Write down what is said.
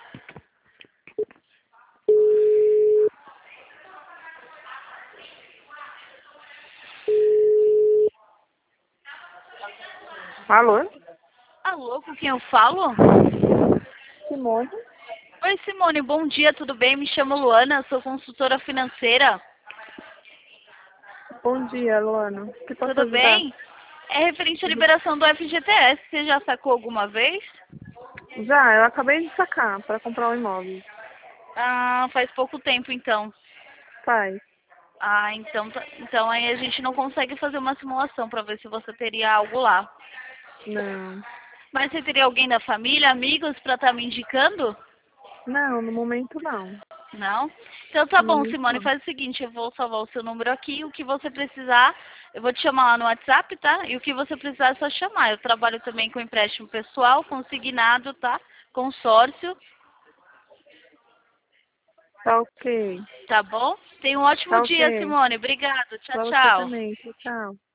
Alô? Alô, com quem eu falo? Simone? Oi, Simone, bom dia, tudo bem? Me chamo Luana, sou consultora financeira. Bom dia, Luana. O que posso Tudo ajudar? bem? É referente à liberação do FGTS. Você já sacou alguma vez? Já, eu acabei de sacar para comprar um imóvel. Ah, faz pouco tempo então. Faz. Ah, então aí a gente não consegue fazer uma simulação para ver se você teria algo lá. Não. Mas você teria alguém da família, amigos para estar me indicando? Não, no momento não. Não? Então tá No bom, momento Simone, não. faz o seguinte, eu vou salvar o seu número aqui, o que você precisar, eu vou te chamar lá no WhatsApp, tá? E o que você precisar é só chamar. Eu trabalho também com empréstimo pessoal, consignado, tá? Consórcio, Tá ok. tá bom? Tenha um ótimo Tá dia, ok. Simone. Obrigado. Tchau, Pra você tchau. também. Tchau.